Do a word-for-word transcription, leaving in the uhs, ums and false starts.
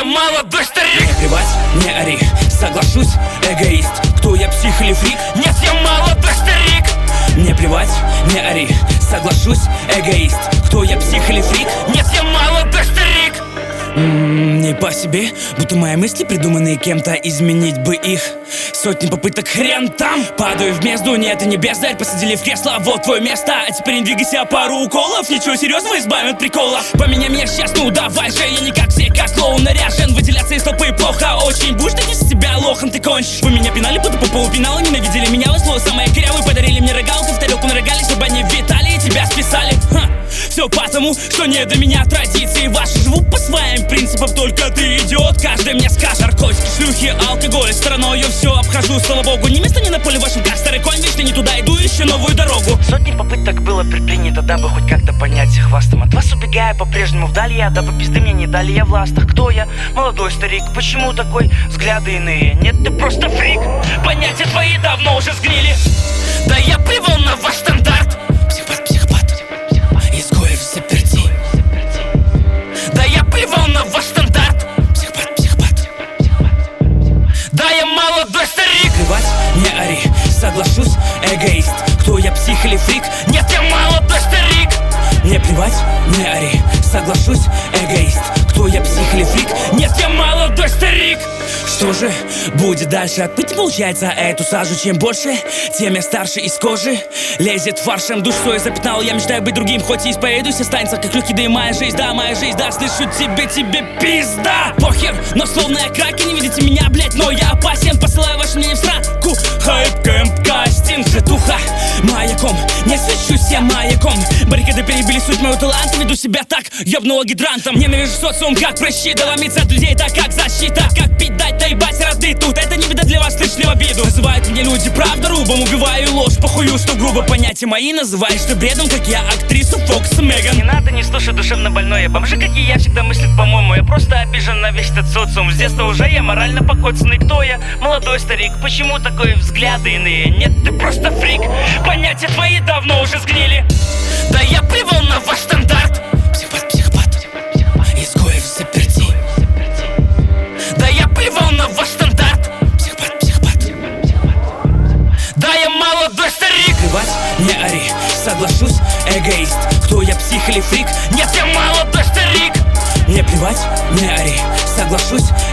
молодой старик. Мне плевать, не ори, соглашусь, эгоист. Кто я, псих или фрик? Нет, я молодой старик. Мне плевать, не ори, соглашусь, эгоист. Кто я, псих или фрик? Нет, я молодой старик. М-м, не по себе, будто мои мысли, придуманные кем-то, изменить бы их. Сотни попыток, хрен там. Падаю в бездну, нет, и не бездарь. Посадили в кресло, вот твое место. А теперь не двигайся, пару уколов. Ничего серьезного, избавим от приколов. Поменяй меня сейчас, ну давай же. Я не как все, как клоун наряжен. Выделяться из толпы плохо очень. Будешь ты из себя лохом, ты кончишь. Вы меня пинали, будто по полу пинала. Ненавидели меня, вы слово самое корявое. Подарили мне рогалку, в тарелку нарогали, чтобы они витали и тебя списали. Ха. Все потому, что не до меня традиции ваши. Живу по своим принципам, только ты идиот. Каждый мне скажет: наркотики, шлюхи, алкоголь. Стороной я все обхожу, слава богу. Не место не на поле вашем, как старый конь. Вечно не туда иду, ищу новую дорогу. Сотни попыток было предпринято, дабы хоть как-то понять их хвастом. От вас убегая по-прежнему вдали я, дабы пизды мне не дали я в ластах. Кто я? Молодой старик. Почему такой? Взгляды иные. Нет, ты просто фрик. Понятия твои давно уже сгнили. Да я плевал на ваш стандарт. Психопат, психопат, изгоев заперти. Да я плевал на ваш стандарт. Психопат, психопат, да я молодой старик. плевать, не ори, соглашусь, эгоист. Кто я, псих или фрик? Нет, я молодой старик. Мне плевать, не ори, соглашусь, эгоист. Кто я, псих или фрик? Нет, я молодой старик. Что же будет дальше? Отпыть получается эту сажу. Чем больше, тем я старше из кожи. Лезет фаршем, душой запятнал. Я мечтаю быть другим, хоть и исповедуюсь. Останется как легкий, да и моя жизнь, да, моя жизнь, да. Слышу тебе, тебе пизда. Похер, но словно я краки. Не видите меня, блять, но я опасен. Посылаю ваше мнение в сраку. Хайп, кэмп, кастинг, житуха. Маяком, не свечусь я маяком. Баррикады перебили суть моего таланта. Веду себя так, ёбнула гидрантом. Ненавижу социум, как прыщи. Да ломиться от людей, так как защита. Как пить дать, да ебать роды тут. Это не беда для вас, слышали в обиду. Называют меня люди правда рубом. Убиваю ложь, похую, что грубо. Понятия мои называешь ты бредом, как я актрису Фокс Меган. Не надо, не слушай душевно больное. Бомжи, как и я, всегда мыслят по-моему. Я просто обижен на весь этот социум. С детства уже я морально покоцанный. Кто я? Молодой старик. Почему такой взгляды иные? Нет, ты просто фрик. Понятия твои давно уже сгнили. Да я плевал на ваш стандарт. Психопат, психопат, изгоев заперти. Да я плевал на ваш стандарт. Психопат, психопат, да я молодой старик. плевать, не ори, соглашусь, эгоист. Кто я, псих или фрик? Нет, я молодой старик. Мне плевать, не ори, соглашусь,